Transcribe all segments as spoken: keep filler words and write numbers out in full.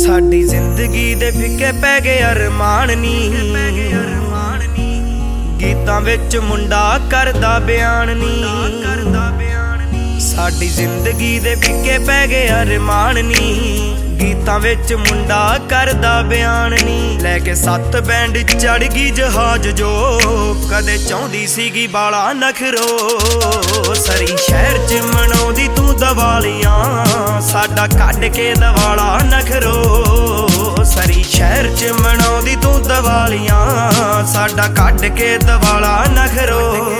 ਸਾਡੀ ਜ਼ਿੰਦਗੀ ਦੇ ਫਿੱਕੇ ਪੈ ਗਏ ਅਰਮਾਨ ਨੀ, ਗੀਤਾਂ ਵਿੱਚ ਮੁੰਡਾ ਕਰਦਾ ਬਿਆਨ ਨੀ। ਸਾਡੀ ਜ਼ਿੰਦਗੀ ਦੇ ਫਿੱਕੇ ਪੈ ਗਏ ਅਰਮਾਨ ਨੀ, ਗੀਤਾਂ ਵਿੱਚ ਮੁੰਡਾ ਕਰਦਾ ਬਿਆਨ ਨੀ। ਲੈ ਕੇ ਸੱਤ ਬੈਂਡ ਚੜ ਗਈ ਜਹਾਜ਼ ਜੋ, ਕਦੇ ਚਾਹੁੰਦੀ ਸੀਗੀ ਬਾਲਾ ਨਖਰੋ। ਸਰੀ ਸ਼ਹਿਰ ਚ ਮਨਾਉਂਦੀ ਤੂੰ ਦੀਵਾਲੀਆਂ, ਸਾਡਾ ਕੱਢ ਕੇ ਦਿਵਾਲਾ ਨਖਰੋ। ਸਰੀ ਸ਼ਹਿਰ ਚ ਮਨਾਉਂਦੀ ਤੂੰ ਦੀਵਾਲੀਆਂ, ਸਾਡਾ ਕੱਢ ਕੇ ਦਿਵਾਲਾ ਨਖਰੋ।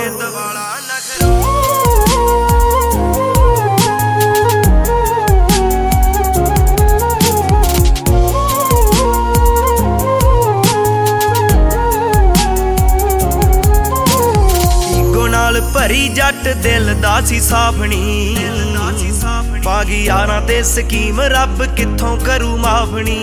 ਭਰੀ ਜੱਟ ਦਿਲ ਦਾ ਸੀ ਸਾਫਣੀ, ਪਾਗੀ ਯਾਰਾਂ ਤੇ ਸਕੀਮ ਰੱਬ ਕਿੱਥੋਂ ਕਰੂ ਮਾਫਣੀ।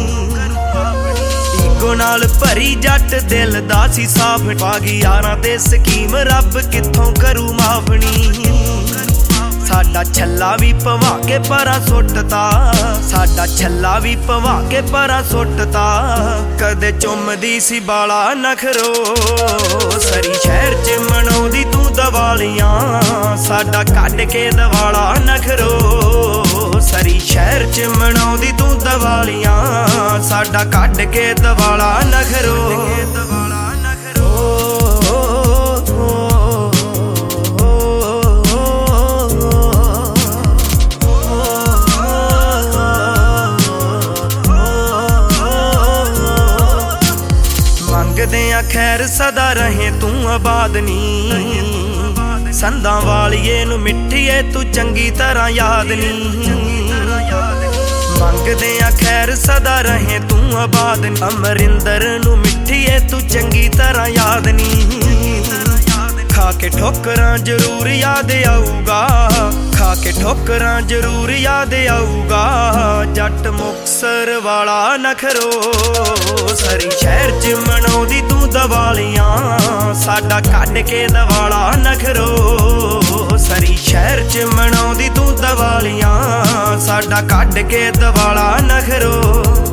ਈਗੋ ਨਾਲ ਭਰੀ ਜੱਟ ਦਿਲ ਦਾ ਸੀ ਸਾਫ, ਪਾਗੀ ਯਾਰਾਂ ਤੇ ਸਕੀਮ ਰੱਬ ਕਿੱਥੋਂ ਕਰੂ ਮਾਫਣੀ। ਸਾਡਾ ਛੱਲਾ ਵੀ ਪਵਾ ਕੇ ਪਰਾਂ ਸੁੱਟਤਾ, ਸਾਡਾ ਛੱਲਾ ਵੀ ਪਵਾ ਕੇ ਪਰਾਂ ਸੁੱਟਤਾ। ਕਦੇ ਚੁੰਮਦੀ ਸੀ ਬਾਲਾ ਨਖਰੋ। ਸਰੀ ਸ਼ਹਿਰ ਚ ਮਨਾਉਂਦੀ ਤੂੰ ਦੀਵਾਲੀਆਂ, ਸਾਡਾ ਕੱਢ ਕੇ ਦਿਵਾਲਾ ਨਖਰੋ। ਸਰੀ ਸ਼ਹਿਰ ਚ ਮਨਾਉਂਦੀ ਤੂੰ ਦੀਵਾਲੀਆਂ, ਸਾਡਾ ਕੱਢ ਕੇ ਦਿਵਾਲਾ ਨਖਰੋ। ਮੰਗਦੇ ਆ ਖੈਰ ਸਦਾ ਰਹੇ ਤੂੰ ਆਬਾਦ ਨੀ, ਸੰਦਾਂ ਵਾਲੀਏ ਨੂੰ ਮਿੱਠੀਏ ਤੂੰ ਚੰਗੀ ਤਰ੍ਹਾਂ ਯਾਦ ਨੀ। ਮੰਗਦੇ ਆ ਖੈਰ ਸਦਾ ਰਹੇ ਤੂੰ ਆਬਾਦ ਨੀ, ਅਮਰਿੰਦਰ ਨੂੰ ਮਿੱਠੀਏ ਤੂੰ ਚੰਗੀ ਤਰ੍ਹਾਂ ਯਾਦ ਨੀ। ਖਾ ਕੇ ਠੋਕਰਾਂ ਜ਼ਰੂਰ ਯਾਦ ਆਊਗਾ, ਖਾ ਕੇ ਠੋਕਰਾਂ ਜ਼ਰੂਰ ਯਾਦ ਆਊਗਾ। ਜੱਟ ਮੁਕਤਸਰ ਵਾਲਾ ਨਖਰੋ। ਸਰੀ ਸ਼ਹਿਰ ਚ ਮਨਾਉਂਦੀ ਤੂੰ ਦੀਵਾਲੀਆਂ, ਸਾਡਾ ਕੱਢ ਕੇ ਦਿਵਾਲਾ ਨਖਰੋ। ਸਰੀ ਸ਼ਹਿਰ ਚ ਮਨਾਉਂਦੀ ਤੂੰ ਦੀਵਾਲੀਆਂ, ਸਾਡਾ ਕੱਢ ਕੇ ਦਿਵਾਲਾ ਨਖਰੋ।